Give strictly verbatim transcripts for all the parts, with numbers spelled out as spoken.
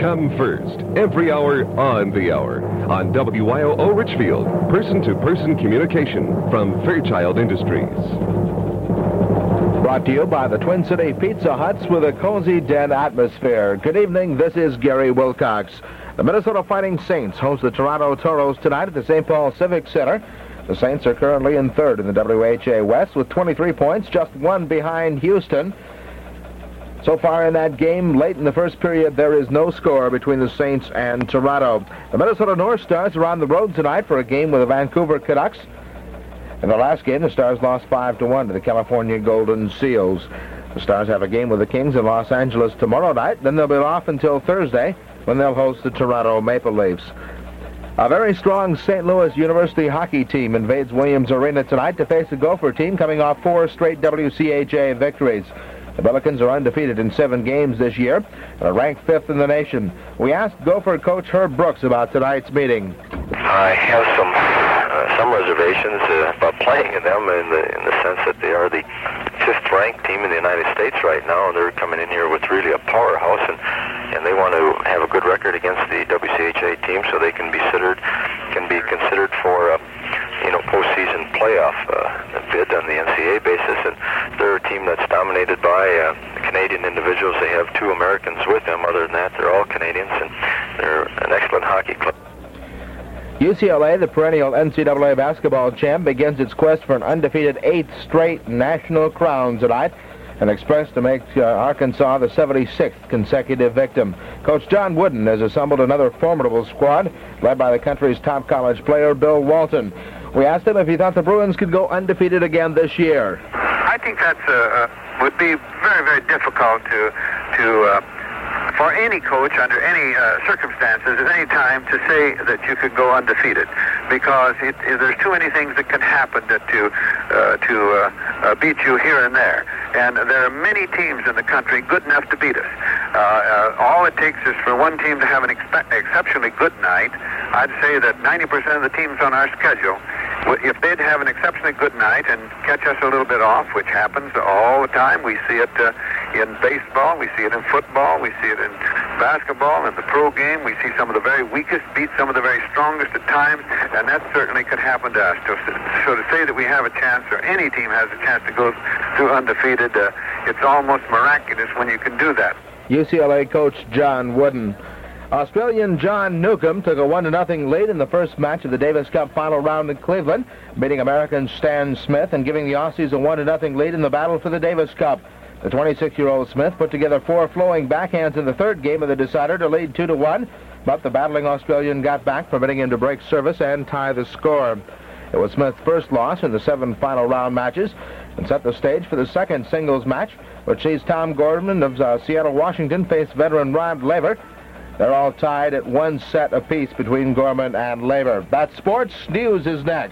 come first, every hour on the hour, on W Y O O Richfield, person-to-person communication from Fairchild Industries. Brought to you by the Twin City Pizza Huts with a cozy den atmosphere. Good evening, this is Gary Wilcox. The Minnesota Fighting Saints host the Toronto Toros tonight at the Saint Paul Civic Center. The Saints are currently in third in the W H A West with twenty-three points, just one behind Houston. So far in that game, late in the first period, there is no score between the Saints and Toronto. The Minnesota North Stars are on the road tonight for a game with the Vancouver Canucks. In the last game, the Stars lost five to one to the California Golden Seals. The Stars have a game with the Kings in Los Angeles tomorrow night. Then they'll be off until Thursday when they'll host the Toronto Maple Leafs. A very strong Saint Louis University hockey team invades Williams Arena tonight to face a Gopher team coming off four straight W C H A victories. The Pelicans are undefeated in seven games this year and are ranked fifth in the nation. We asked Gopher coach Herb Brooks about tonight's meeting. I have some uh, some reservations uh, about playing in them in the in the sense that they are the fifth-ranked team in the United States right now, and they're coming in here with really a powerhouse, and and they want to have a good record against the W C H A team so they can be considered can be considered for. Uh, you know, postseason playoff uh, bid on the N C A A basis, and they're a team that's dominated by uh, Canadian individuals. They have two Americans with them. Other than that, they're all Canadians, and they're an excellent hockey club. U C L A, the perennial N C double A basketball champ, begins its quest for an undefeated eighth straight national crown tonight, and expects to make uh, Arkansas the seventy-sixth consecutive victim. Coach John Wooden has assembled another formidable squad, led by the country's top college player, Bill Walton. We asked him if he thought the Bruins could go undefeated again this year. I think that's uh, uh, would be very, very difficult to to uh, for any coach under any uh, circumstances at any time to say that you could go undefeated, because it, it, there's too many things that can happen to to, uh, to uh, uh, beat you here and there. And there are many teams in the country good enough to beat us. Uh, uh, all it takes is for one team to have an expe- exceptionally good night. I'd say that ninety percent of the teams on our schedule, if they'd have an exceptionally good night and catch us a little bit off, which happens all the time. We see it uh, in baseball, we see it in football, we see it in basketball, in the pro game. We see some of the very weakest beat some of the very strongest at times, and that certainly could happen to us. So to say that we have a chance, or any team has a chance to go through undefeated, uh, it's almost miraculous when you can do that. U C L A coach John Wooden. Australian John Newcomb took a one to nothing lead in the first match of the Davis Cup final round in Cleveland, beating American Stan Smith and giving the Aussies a one to nothing lead in the battle for the Davis Cup. The twenty-six-year-old Smith put together four flowing backhands in the third game of the decider to lead two to one, but the battling Australian got back, permitting him to break service and tie the score. It was Smith's first loss in the seven final round matches and set the stage for the second singles match, which sees Tom Gorman of uh, Seattle, Washington face veteran Rod Laver. They're all tied at one set apiece between Gorman and Laver. That's sports. News is next.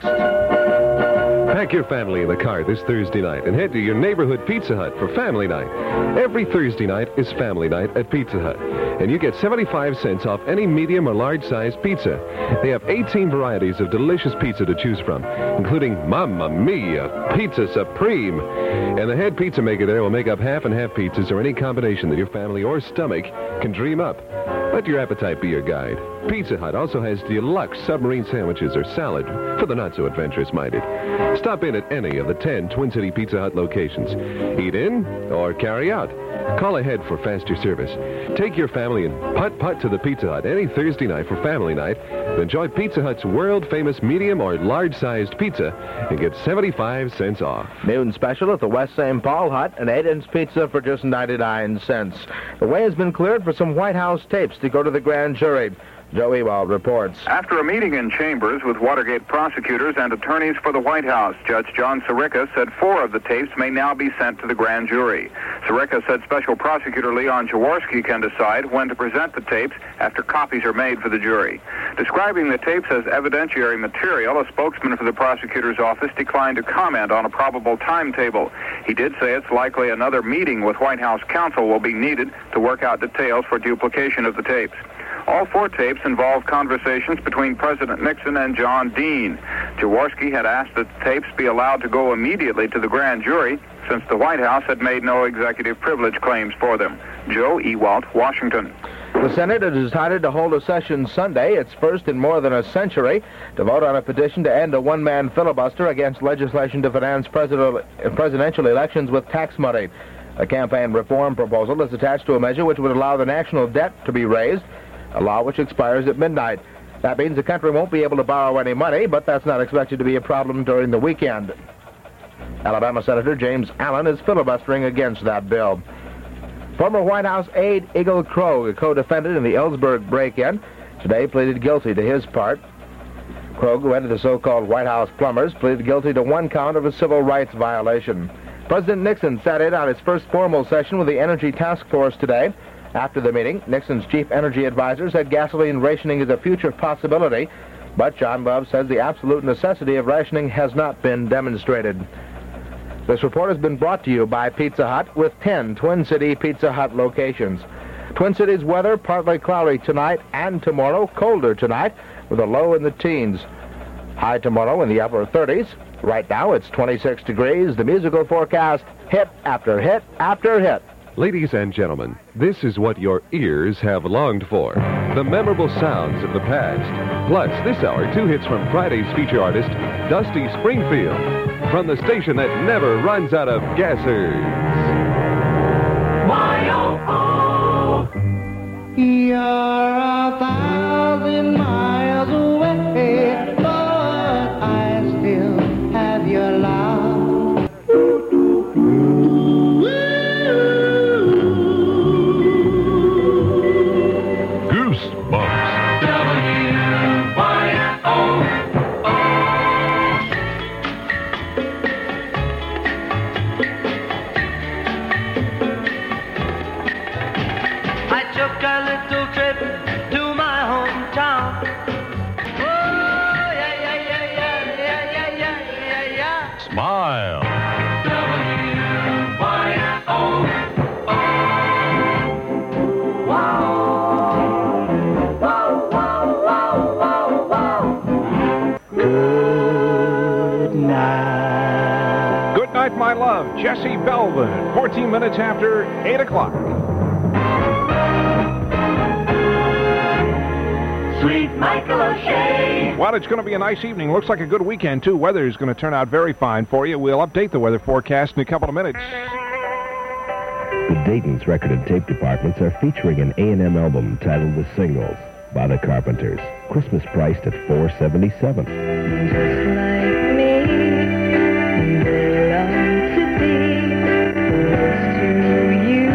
Pack your family in the car this Thursday night and head to your neighborhood Pizza Hut for family night. Every Thursday night is family night at Pizza Hut, and you get seventy-five cents off any medium or large-sized pizza. They have eighteen varieties of delicious pizza to choose from, including Mamma Mia, Pizza Supreme. And the head pizza maker there will make up half and half pizzas or any combination that your family or stomach can dream up. Let your appetite be your guide. Pizza Hut also has deluxe submarine sandwiches or salad for the not-so-adventurous minded. Stop in at any of the ten Twin City Pizza Hut locations. Eat in or carry out. Call ahead for faster service. Take your family and putt-putt to the Pizza Hut any Thursday night for family night. Enjoy Pizza Hut's world-famous medium or large-sized pizza and get seventy-five cents off. Noon special at the West Saint Paul Hut, an eight-inch pizza for just ninety-nine cents. The way has been cleared for some White House tapes to go to the grand jury. Joe Ewald reports. After a meeting in chambers with Watergate prosecutors and attorneys for the White House, Judge John Sirica said four of the tapes may now be sent to the grand jury. Sirica said Special Prosecutor Leon Jaworski can decide when to present the tapes after copies are made for the jury. Describing the tapes as evidentiary material, a spokesman for the prosecutor's office declined to comment on a probable timetable. He did say it's likely another meeting with White House counsel will be needed to work out details for duplication of the tapes. All four tapes involve conversations between President Nixon and John Dean. Jaworski had asked that the tapes be allowed to go immediately to the grand jury since the White House had made no executive privilege claims for them. Joe Ewald, Washington. The Senate has decided to hold a session Sunday, its first in more than a century, to vote on a petition to end a one-man filibuster against legislation to finance presidential elections with tax money. A campaign reform proposal is attached to a measure which would allow the national debt to be raised, a law which expires at midnight. That means the country won't be able to borrow any money, but that's not expected to be a problem during the weekend. Alabama Senator James Allen is filibustering against that bill. Former White House aide Eagle Krogh, a co-defendant in the Ellsberg break-in, today pleaded guilty to his part. Krogh, who ended the so-called White House plumbers, pleaded guilty to one count of a civil rights violation. President Nixon sat in on his first formal session with the Energy Task Force today. After the meeting, Nixon's chief energy advisor said gasoline rationing is a future possibility, but John Love says the absolute necessity of rationing has not been demonstrated. This report has been brought to you by Pizza Hut with ten Twin City Pizza Hut locations. Twin Cities weather, partly cloudy tonight and tomorrow, colder tonight with a low in the teens. High tomorrow in the upper thirties. Right now it's twenty-six degrees. The musical forecast, hit after hit after hit. Ladies and gentlemen, this is what your ears have longed for. The memorable sounds of the past. Plus, this hour, two hits from Friday's feature artist, Dusty Springfield. From the station that never runs out of gassers. Y O O. You're a thousand miles away, but I still have your love. Goosebumps. W Y O. Took a little trip to my hometown. Oh, yeah, yeah, yeah, yeah, yeah, yeah, yeah, yeah, yeah. Smile. W Y O O. Wow. Wow, wow, wow, wow, wow. Good night. Good night, my love. Jesse Belvin, fourteen minutes after eight o'clock. Sweet Michael O'Shea. Well, it's going to be a nice evening. Looks like a good weekend, too. Weather is going to turn out very fine for you. We'll update the weather forecast in a couple of minutes. The Dayton's record and tape departments are featuring an A and M album titled The Singles by the Carpenters. Christmas priced at four seventy-seven. Just like me, they long to be close to you.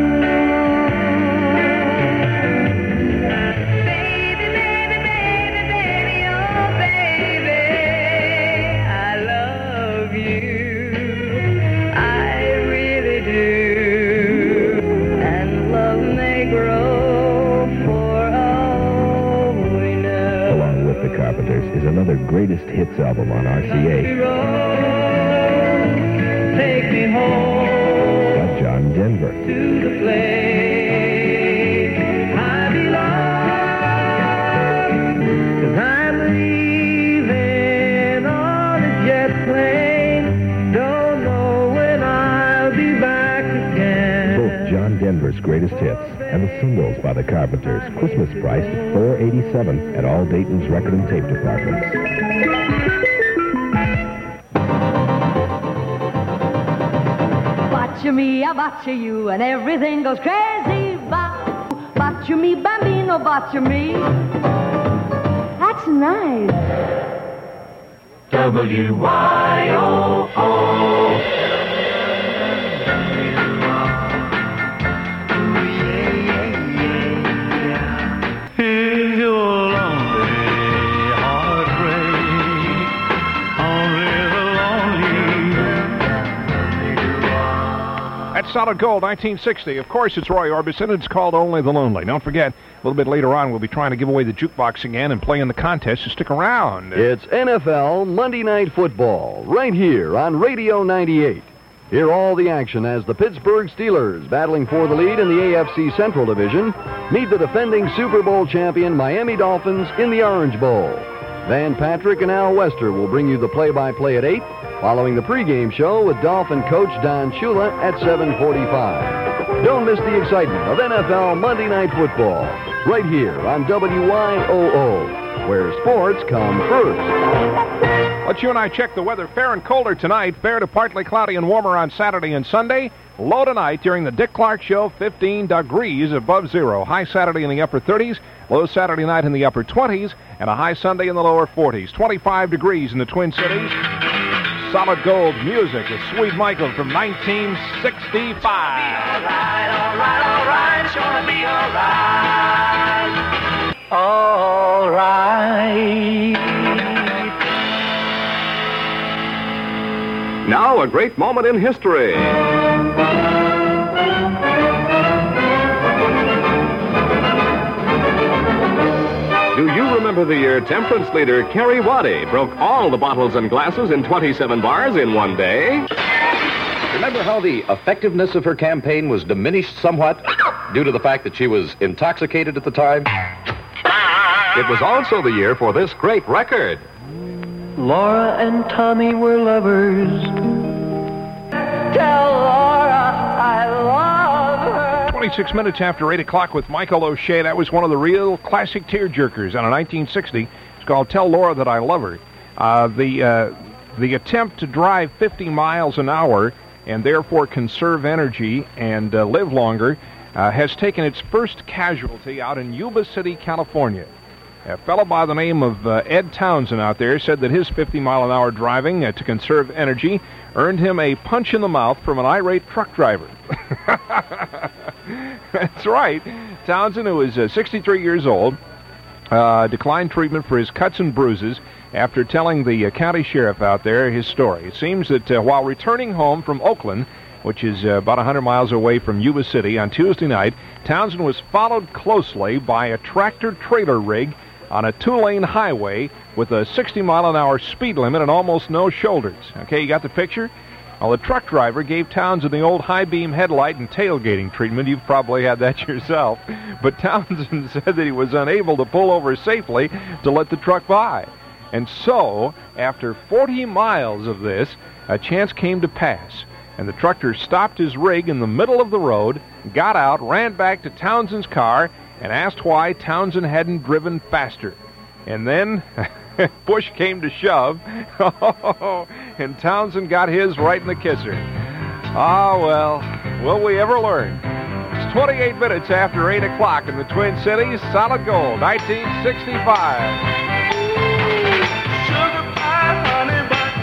Is another greatest hits album on R C A. Take me home by John Denver. To the place I belong. 'Cause I'm leaving on a jet plane. Don't know when I'll be back again. Both John Denver's greatest hits and the Singles by the Carpenters. Christmas priced at four eighty-seven at all Dayton's record and tape departments. Watch me, I watch you, and everything goes crazy. Watch me, bambino, watch me. That's nice. W Y O O. Solid Gold, nineteen sixty. Of course, it's Roy Orbison. It's called Only the Lonely. Don't forget, a little bit later on, we'll be trying to give away the jukebox again and play in the contest, so stick around. It's N F L Monday Night Football, right here on Radio ninety-eight. Hear all the action as the Pittsburgh Steelers, battling for the lead in the A F C Central Division, meet the defending Super Bowl champion Miami Dolphins in the Orange Bowl. Van Patrick and Al Wester will bring you the play-by-play at eight, following the pregame show with Dolphin coach Don Shula at seven forty-five. Don't miss the excitement of N F L Monday Night Football right here on W Y O O, where sports come first. Let's you and I check the weather. Fair and colder tonight. Fair to partly cloudy and warmer on Saturday and Sunday. Low tonight during the Dick Clark Show, fifteen degrees above zero. High Saturday in the upper thirties. Low Saturday night in the upper twenties. And a high Sunday in the lower forties. twenty-five degrees in the Twin Cities. Solid Gold music with Sweet Michael from nineteen sixty-five. All right, all right, all right. It's gonna be all right. All right. Now, a great moment in history. Do you remember the year temperance leader Kerry Waddy broke all the bottles and glasses in twenty-seven bars in one day? Remember how the effectiveness of her campaign was diminished somewhat due to the fact that she was intoxicated at the time? It was also the year for this great record. Laura and Tommy were lovers. Tell Laura I love her. twenty-six minutes after eight o'clock with Michael O'Shea. That was one of the real classic tearjerkers out of nineteen sixty. It's called Tell Laura That I Love Her. Uh, the, uh, the attempt to drive fifty miles an hour and therefore conserve energy and uh, live longer uh, has taken its first casualty out in Yuba City, California. A fellow by the name of uh, Ed Townsend out there said that his fifty mile an hour driving uh, to conserve energy earned him a punch in the mouth from an irate truck driver. That's right. Townsend, who is uh, sixty-three years old, uh, declined treatment for his cuts and bruises after telling the uh, county sheriff out there his story. It seems that uh, while returning home from Oakland, which is uh, about one hundred miles away from Yuba City, on Tuesday night, Townsend was followed closely by a tractor-trailer rig on a two-lane highway with a sixty mile an hour speed limit and almost no shoulders. Okay, you got the picture? Well, the truck driver gave Townsend the old high-beam headlight and tailgating treatment. You've probably had that yourself. But Townsend said that he was unable to pull over safely to let the truck by. And so, after forty miles of this, a chance came to pass. And the trucker stopped his rig in the middle of the road, got out, ran back to Townsend's car, and asked why Townsend hadn't driven faster. And then push came to shove, and Townsend got his right in the kisser. Ah, well, will we ever learn? It's twenty-eight minutes after eight o'clock in the Twin Cities. Solid Gold, nineteen sixty-five. Sugar pie, honey bunch.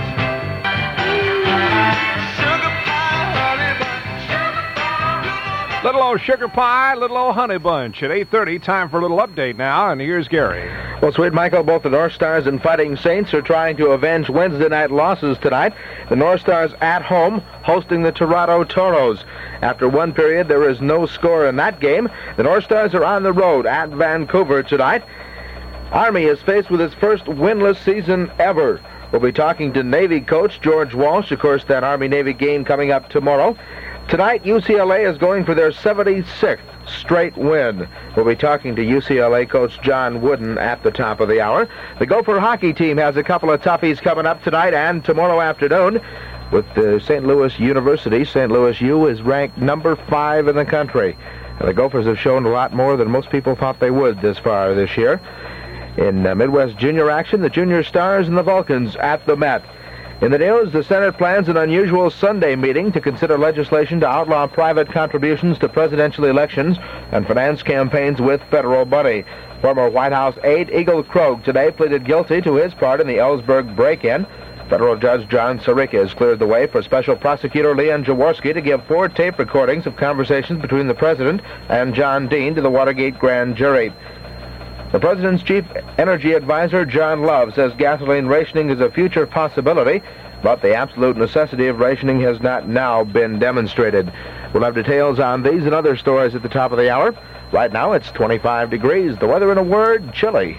Sugar pie, honey bunch. Little old sugar pie, little old honey bunch. At eight thirty, time for a little update now, and here's Gary. Well, Sweet Michael, both the North Stars and Fighting Saints are trying to avenge Wednesday night losses tonight. The North Stars at home, hosting the Toronto Toros. After one period, there is no score in that game. The North Stars are on the road at Vancouver tonight. Army is faced with its first winless season ever. We'll be talking to Navy coach George Walsh. Of course, that Army-Navy game coming up tomorrow. Tonight, U C L A is going for their seventy-sixth straight win. We'll be talking to U C L A coach John Wooden at the top of the hour. The Gopher hockey team has a couple of toughies coming up tonight and tomorrow afternoon. With uh, Saint Louis University, Saint Louis U is ranked number five in the country. And the Gophers have shown a lot more than most people thought they would this far this year. In uh, Midwest Junior action, the Junior Stars and the Vulcans at the Met. In the news, the Senate plans an unusual Sunday meeting to consider legislation to outlaw private contributions to presidential elections and finance campaigns with federal money. Former White House aide Eagle Krogh today pleaded guilty to his part in the Ellsberg break-in. Federal Judge John Sirica has cleared the way for Special Prosecutor Leon Jaworski to give four tape recordings of conversations between the president and John Dean to the Watergate grand jury. The president's chief energy advisor, John Love, says gasoline rationing is a future possibility, but the absolute necessity of rationing has not now been demonstrated. We'll have details on these and other stories at the top of the hour. Right now, it's twenty-five degrees. The weather in a word, chilly.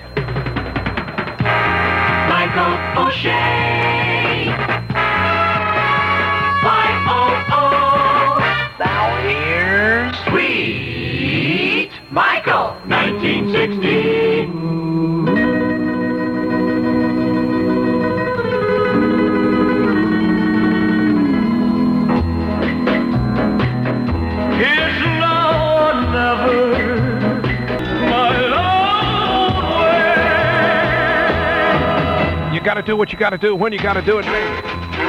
Michael O'Shea. Y O O. Now here's Sweet Michael. nineteen sixty. Yes, You got to do what you got to do when you got to do it, baby.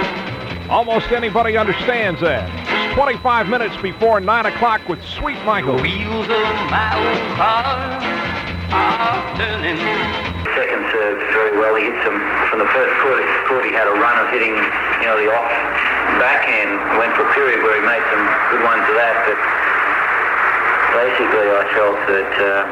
Almost anybody understands that. It's twenty-five minutes before nine o'clock with Sweet Michael. The wheels of my old car are turning. Second serve very well. He hit some from the first court. Court he had a run of hitting, you know, the off backhand. Went for a period where he made some good ones of that. But basically, I felt that uh,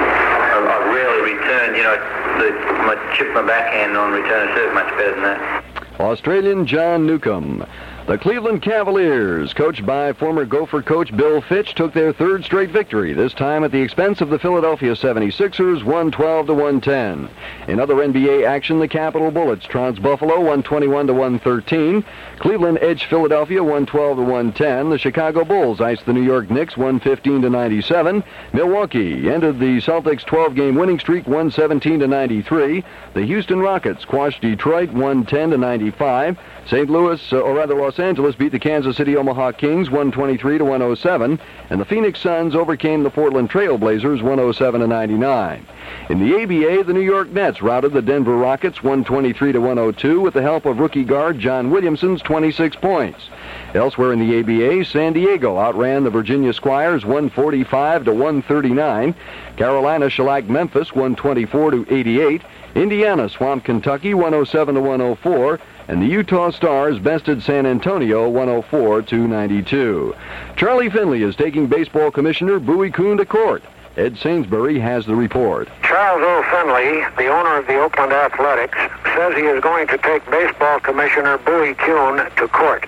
I, I rarely returned. You know, the, my chipped my backhand on return of serve much better than that. Australian John Newcomb. The Cleveland Cavaliers, coached by former Gopher coach Bill Fitch, took their third straight victory, this time at the expense of the Philadelphia seventy-sixers, one twelve to one ten. In other N B A action, the Capital Bullets trounced Buffalo one twenty-one to one thirteen. Cleveland edged Philadelphia one twelve to one ten. The Chicago Bulls iced the New York Knicks one fifteen to ninety-seven. Milwaukee ended the Celtics' twelve-game winning streak one seventeen to ninety-three. The Houston Rockets quashed Detroit one ten to ninety-five. Saint Louis, uh, or rather Los Angeles, beat the Kansas City Omaha Kings one twenty-three to one oh seven, and the Phoenix Suns overcame the Portland Trail Blazers one oh seven to ninety-nine. In the A B A, the New York Nets routed the Denver Rockets one twenty-three to one oh two with the help of rookie guard John Williamson's twenty-six points. Elsewhere in the A B A, San Diego outran the Virginia Squires one forty-five to one thirty-nine. Carolina shellacked Memphis one twenty-four to eighty-eight. Indiana swamped Kentucky one oh seven to one oh four. And the Utah Stars bested San Antonio one oh four to ninety-two. Charlie Finley is taking baseball commissioner Bowie Kuhn to court. Ed Sainsbury has the report. Charles O. Finley, the owner of the Oakland Athletics, says he is going to take baseball commissioner Bowie Kuhn to court.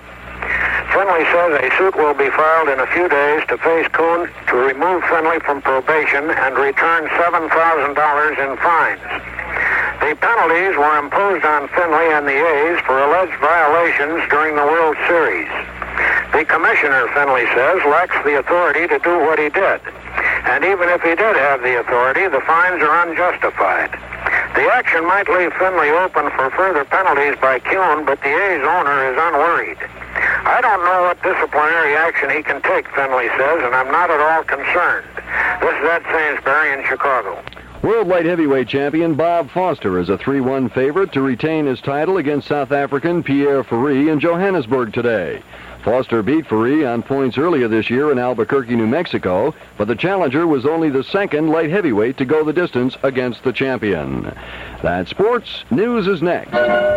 Finley says a suit will be filed in a few days to face Kuhn to remove Finley from probation and return seven thousand dollars in fines. The penalties were imposed on Finley and the A's for alleged violations during the World Series. The commissioner, Finley says, lacks the authority to do what he did. And even if he did have the authority, the fines are unjustified. The action might leave Finley open for further penalties by Kuhn, but the A's owner is unworried. I don't know what disciplinary action he can take, Finley says, and I'm not at all concerned. This is Ed Sainsbury in Chicago. World light heavyweight champion Bob Foster is a three one favorite to retain his title against South African Pierre Fourie in Johannesburg today. Foster beat Fourie on points earlier this year in Albuquerque, New Mexico, but the challenger was only the second light heavyweight to go the distance against the champion. That's sports. News is next.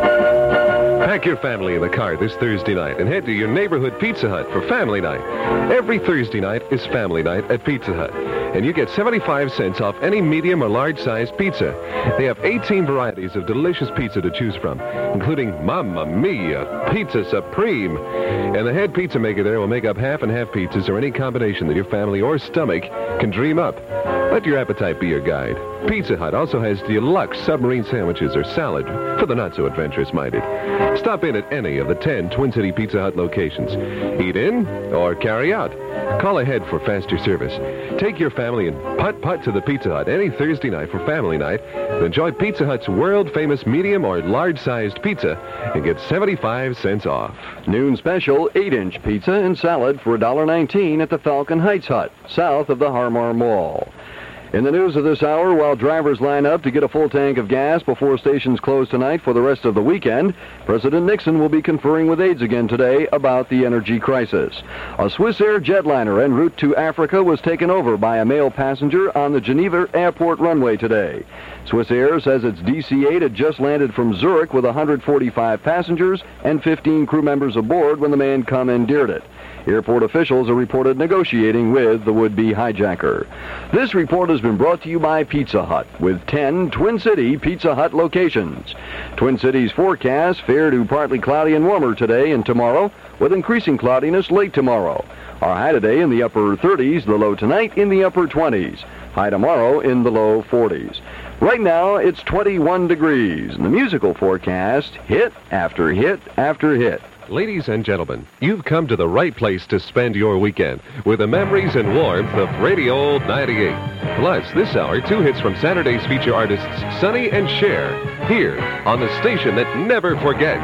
Pack your family in the car this Thursday night and head to your neighborhood Pizza Hut for family night. Every Thursday night is family night at Pizza Hut, and you get seventy-five cents off any medium or large-sized pizza. They have eighteen varieties of delicious pizza to choose from, including Mamma Mia, Pizza Supreme. And the head pizza maker there will make up half and half pizzas or any combination that your family or stomach can dream up. Let your appetite be your guide. Pizza Hut also has deluxe submarine sandwiches or salad for the not-so-adventurous-minded. Stop in at any of the ten Twin City Pizza Hut locations. Eat in or carry out. Call ahead for faster service. Take your family and putt-putt to the Pizza Hut any Thursday night for family night. Enjoy Pizza Hut's world-famous medium or large-sized pizza and get seventy-five cents off. Noon special eight-inch pizza and salad for one dollar nineteen at the Falcon Heights Hut, south of the Harmar Mall. In the news of this hour, while drivers line up to get a full tank of gas before stations close tonight for the rest of the weekend, President Nixon will be conferring with aides again today about the energy crisis. A Swissair jetliner en route to Africa was taken over by a male passenger on the Geneva Airport runway today. Swissair says its D C eight had just landed from Zurich with one hundred forty-five passengers and fifteen crew members aboard when the man commandeered it. Airport officials are reported negotiating with the would-be hijacker. This report has been brought to you by Pizza Hut, with ten Twin City Pizza Hut locations. Twin Cities forecast fair to partly cloudy and warmer today and tomorrow, with increasing cloudiness late tomorrow. Our high today in the upper thirties, the low tonight in the upper twenties. High tomorrow in the low forties. Right now, it's twenty-one degrees. And the musical forecast, hit after hit after hit. Ladies and gentlemen, you've come to the right place to spend your weekend with the memories and warmth of Radio ninety-eight. Plus, this hour, two hits from Saturday's feature artists Sonny and Cher, here on the station that never forgets.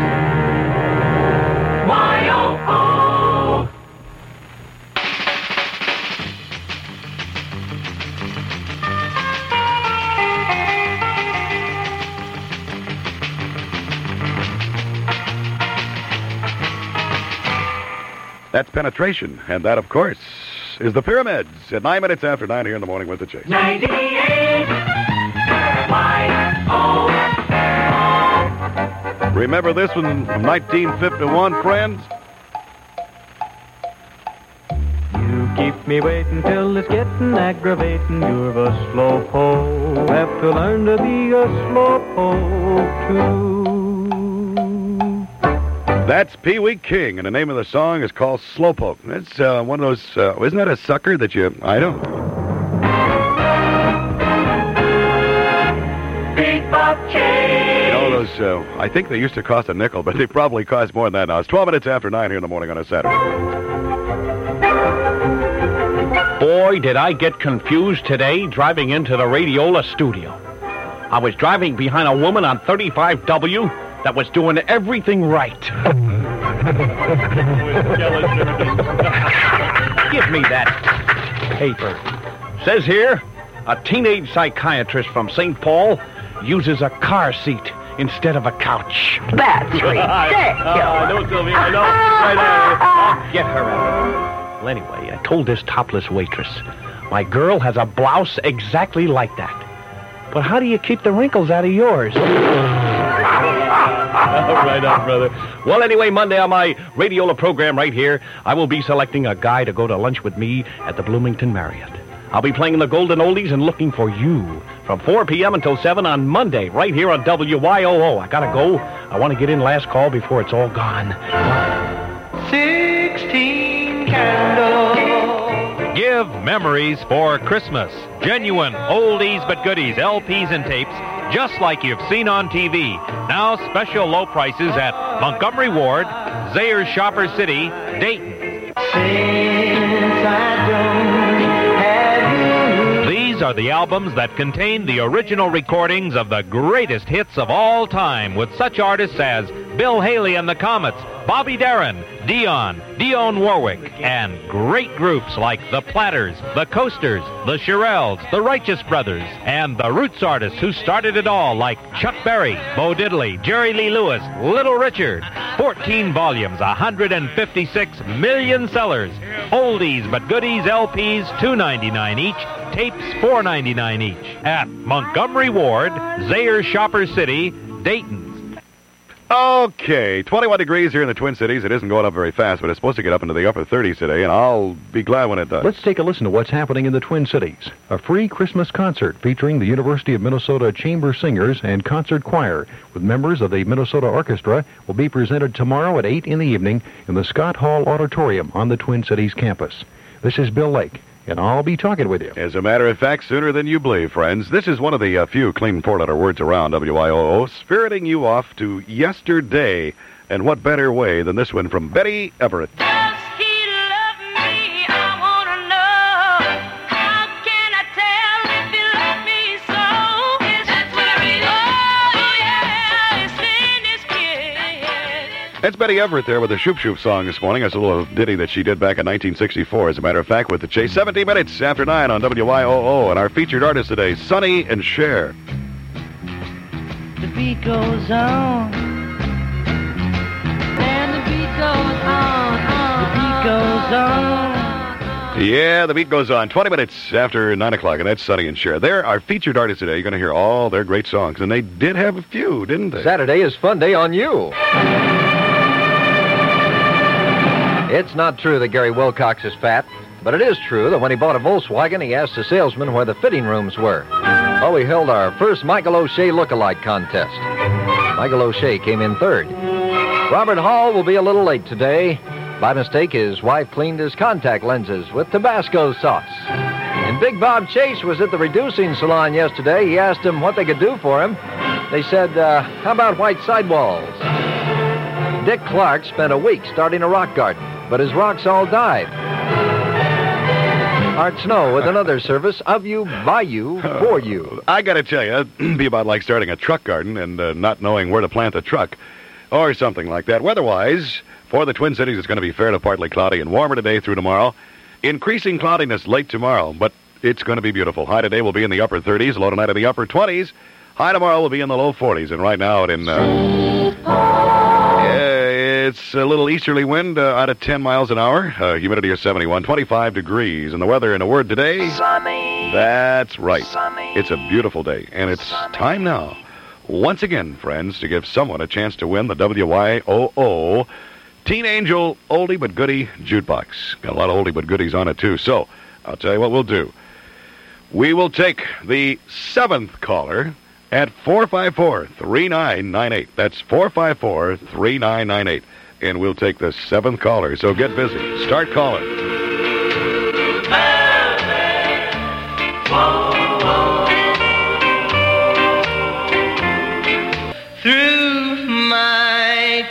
Y O O! That's Penetration. And that, of course, is the Pyramids at nine minutes after nine here in the morning with the Chase. ninety-eight Y O O. Remember this one from nineteen fifty-one, friends? You keep me waiting till it's getting aggravating. You're a slow poke. Have to learn to be a slow poke too. That's Pee Wee King, and the name of the song is called Slowpoke. It's uh, one of those, uh, isn't that a sucker that you, I don't know. Big Bob Chase. You know those, uh, I think they used to cost a nickel, but they probably cost more than that now. It's twelve minutes after nine here in the morning on a Saturday. Boy, did I get confused today driving into the Radiola studio. I was driving behind a woman on thirty-five W that was doing everything right. Give me that paper. Says here, a teenage psychiatrist from Saint Paul uses a car seat instead of a couch. That's ridiculous. I know, Sylvia, I know. Right, uh, I'll get her out. Well, anyway, I told this topless waitress, my girl has a blouse exactly like that. But how do you keep the wrinkles out of yours? Right on, brother. Well, anyway, Monday on my Radiola program right here, I will be selecting a guy to go to lunch with me at the Bloomington Marriott. I'll be playing the Golden Oldies and looking for you from four p.m. until seven on Monday right here on W Y O O. I gotta go. I want to get in last call before it's all gone. Sixteen candles. Give memories for Christmas. Genuine oldies but goodies, L Ps and tapes, just like you've seen on T V. Now special low prices at Montgomery Ward, Zayre's Shopper City, Dayton. Since I don't have you. These are the albums that contain the original recordings of the greatest hits of all time with such artists as Bill Haley and the Comets, Bobby Darin, Dion, Dionne Warwick, and great groups like the Platters, the Coasters, the Shirelles, the Righteous Brothers, and the roots artists who started it all like Chuck Berry, Bo Diddley, Jerry Lee Lewis, Little Richard. fourteen volumes, one hundred fifty-six million sellers. Oldies but goodies L Ps, two ninety-nine each. Tapes, four ninety-nine each. At Montgomery Ward, Zayre's Shopper City, Dayton. Okay, twenty-one degrees here in the Twin Cities. It isn't going up very fast, but it's supposed to get up into the upper thirties today, and I'll be glad when it does. Let's take a listen to what's happening in the Twin Cities. A free Christmas concert featuring the University of Minnesota Chamber Singers and Concert Choir with members of the Minnesota Orchestra will be presented tomorrow at eight in the evening in the Scott Hall Auditorium on the Twin Cities campus. This is Bill Lake, and I'll be talking with you. As a matter of fact, sooner than you believe, friends. This is one of the uh, few clean four-letter words around W I O O, spiriting you off to yesterday. And what better way than this one from Betty Everett? That's Betty Everett there with the Shoop Shoop song this morning. That's a little ditty that she did back in nineteen sixty-four, as a matter of fact, with the Chase. seventeen minutes after nine on W Y O O. And our featured artist today, Sonny and Cher. The beat goes on. And the beat goes on, on, the beat goes on. Yeah, the beat goes on. twenty minutes after nine o'clock, and that's Sonny and Cher. They're our featured artists today. You're going to hear all their great songs. And they did have a few, didn't they? Saturday is fun day on you. It's not true that Gary Wilcox is fat, but it is true that when he bought a Volkswagen, he asked the salesman where the fitting rooms were. Oh, we held our first Michael O'Shea look-alike contest. Michael O'Shea came in third. Robert Hall will be a little late today. By mistake, his wife cleaned his contact lenses with Tabasco sauce. And Big Bob Chase was at the reducing salon yesterday. He asked them what they could do for him. They said, uh, how about white sidewalls? Dick Clark spent a week starting a rock garden, but his rocks all died. Art Snow with another service of you, by you, for you. I got to tell you, it'd be about like starting a truck garden and uh, not knowing where to plant the truck or something like that. Weather-wise, for the Twin Cities, it's going to be fair to partly cloudy and warmer today through tomorrow. Increasing cloudiness late tomorrow, but it's going to be beautiful. High today will be in the upper thirties, low tonight in the upper twenties. High tomorrow will be in the low forties, and right now it in... Uh, yeah, it's a little easterly wind uh, out at ten miles an hour. Uh, humidity is seventy-one, twenty-five degrees. And the weather in a word today? Sunny. That's right. Sunny. It's a beautiful day. And it's Sunny. Time now, once again, friends, to give someone a chance to win the W Y O O Teen Angel Oldie But Goodie Jukebox. Got a lot of oldie but goodies on it, too. So, I'll tell you what we'll do. We will take the seventh caller at four five four, three nine nine eight. That's four five four, three nine nine eight. And we'll take the seventh caller. So get busy. Start calling. Through my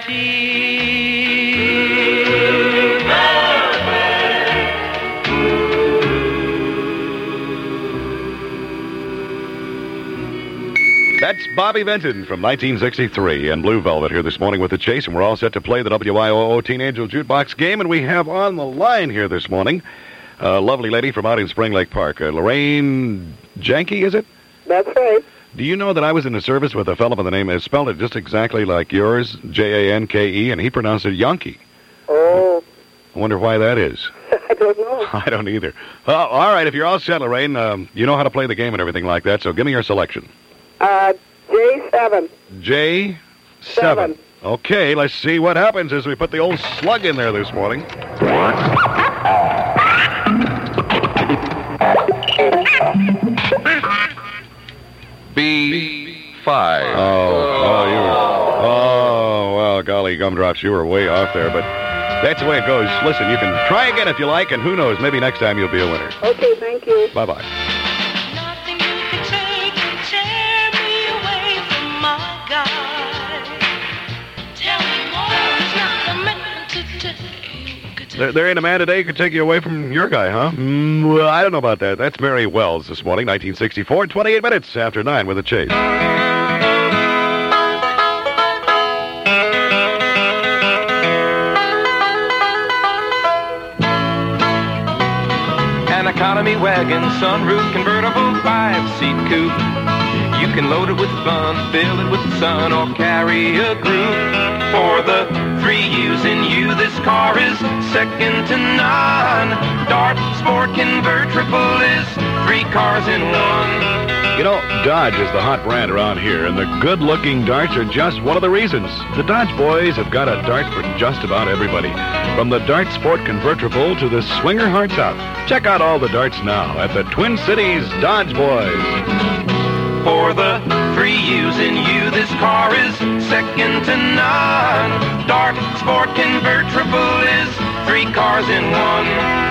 That's Bobby Vinton from nineteen sixty-three and Blue Velvet here this morning with the Chase, and we're all set to play the W Y O O Teen Angel Jukebox game, and we have on the line here this morning a lovely lady from out in Spring Lake Park, uh, Lorraine Janke, is it? That's right. Do you know that I was in the service with a fellow by the name, it spelled it just exactly like yours, J A N K E, and he pronounced it Yankee. Oh. I wonder why that is. I don't know. I don't either. Oh, all right, if you're all set, Lorraine, um, you know how to play the game and everything like that, so give me your selection. Uh, J seven. J seven. Okay, let's see what happens as we put the old slug in there this morning. B five. Oh, oh, you were, oh, well, golly gumdrops, you were way off there, but that's the way it goes. Listen, you can try again if you like, and who knows, maybe next time you'll be a winner. Okay, thank you. Bye-bye. There, there ain't a man today who could take you away from your guy, huh? Mm, well, I don't know about that. That's Mary Wells this morning, nineteen sixty-four, twenty-eight minutes after nine with the Chase. An economy wagon, sunroof, convertible, five-seat coupe. You can load it with fun, fill it with sun, or carry a group. For the three U's in you, this car is second to none. Dart Sport Convertible is three cars in one. You know, Dodge is the hot brand around here, and the good-looking darts are just one of the reasons. The Dodge boys have got a dart for just about everybody. From the Dart Sport Convertible to the Swinger Hearts Out. Check out all the darts now at the Twin Cities Dodge Boys. For the three U's in you, this car is second to none. Dart Sport Convertible is three cars in one.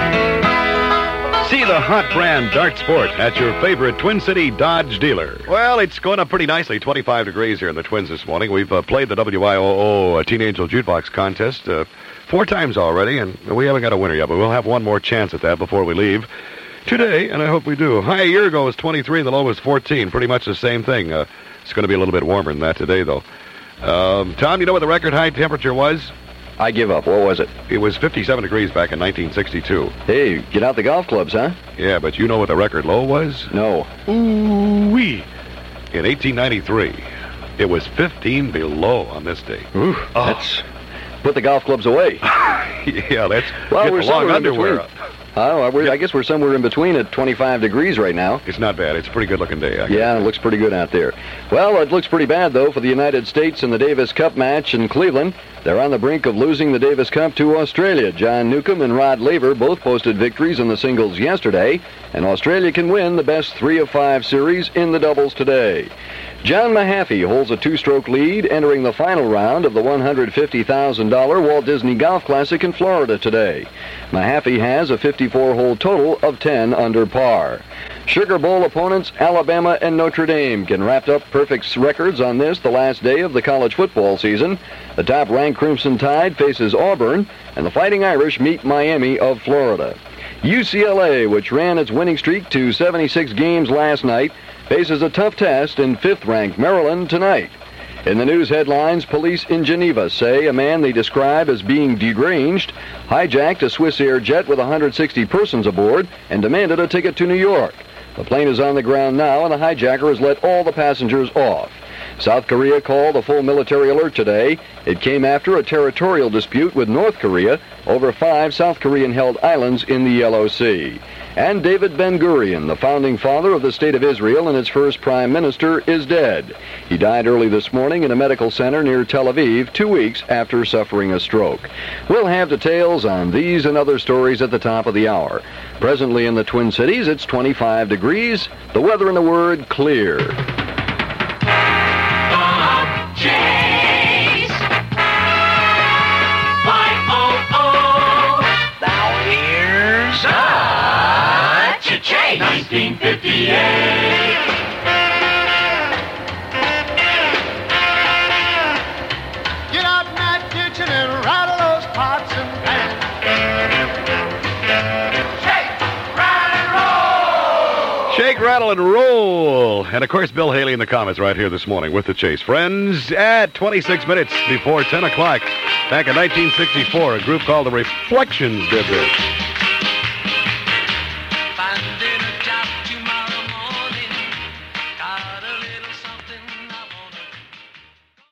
See the hot brand Dart Sport at your favorite Twin City Dodge dealer. Well, it's going up pretty nicely, twenty-five degrees here in the Twins this morning. We've uh, played the W Y O O Teen Angel Jukebox contest uh, four times already, and we haven't got a winner yet, but we'll have one more chance at that before we leave today, and I hope we do. High a year ago was twenty-three, the low was fourteen. Pretty much the same thing. Uh, it's going to be a little bit warmer than that today, though. Um, Tom, you know what the record high temperature was? I give up. What was it? It was fifty-seven degrees back in nineteen sixty-two. Hey, get out the golf clubs, huh? Yeah, but you know what the record low was? No. Ooh-wee. In eighteen ninety-three, it was fifteen below on this day. Ooh, oh. That's... Put the golf clubs away. Yeah, that's... Well, get we're the long underwear in between. Oh, we're, I guess we're somewhere in between at twenty-five degrees right now. It's not bad. It's a pretty good-looking day. I yeah, it looks pretty good out there. Well, it looks pretty bad, though, for the United States in the Davis Cup match in Cleveland. They're on the brink of losing the Davis Cup to Australia. John Newcomb and Rod Laver both posted victories in the singles yesterday, and Australia can win the best three of five series in the doubles today. John Mahaffey holds a two-stroke lead entering the final round of the one hundred fifty thousand dollars Walt Disney Golf Classic in Florida today. Mahaffey has a fifty-four hole total of ten under par. Sugar Bowl opponents Alabama and Notre Dame can wrap up perfect records on this, the last day of the college football season. The top-ranked Crimson Tide faces Auburn, and the Fighting Irish meet Miami of Florida. U C L A, which ran its winning streak to seventy-six games last night, faces a tough test in fifth-ranked Maryland tonight. In the news headlines, police in Geneva say a man they describe as being deranged hijacked a Swiss Air jet with one hundred sixty persons aboard and demanded a ticket to New York. The plane is on the ground now, and the hijacker has let all the passengers off. South Korea called a full military alert today. It came after a territorial dispute with North Korea over five South Korean-held islands in the Yellow Sea. And David Ben-Gurion, the founding father of the State of Israel and its first prime minister, is dead. He died early this morning in a medical center near Tel Aviv, two weeks after suffering a stroke. We'll have details on these and other stories at the top of the hour. Presently in the Twin Cities, it's twenty-five degrees. The weather, in a word, clear. nineteen fifty-eight. Get out in that kitchen and rattle those pots and pans. Shake, Shake, rattle, and roll. rattle, and roll. And, of course, Bill Haley in the comments right here this morning with the Chase. Friends, at twenty-six minutes before ten o'clock, back in nineteen sixty-four, a group called the Reflections did this.